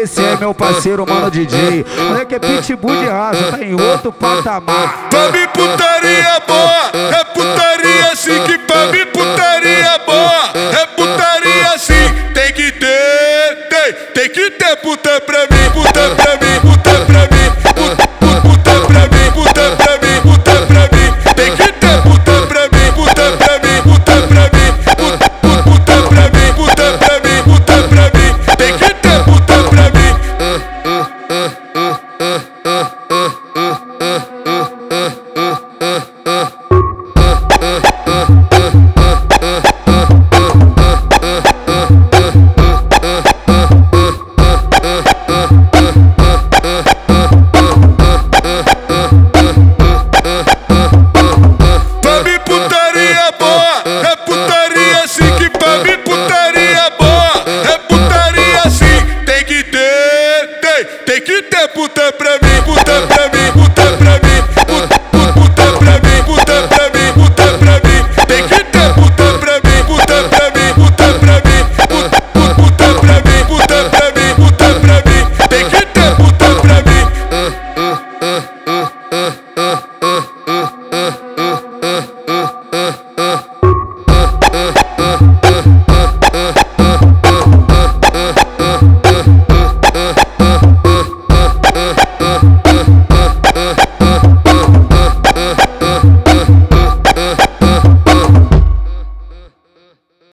esse é meu parceiro, mano DJ. Moleque é pitbull de raça, tá em outro patamar. Pra mim putaria boa, é putaria assim que pra mim putaria boa, é putaria.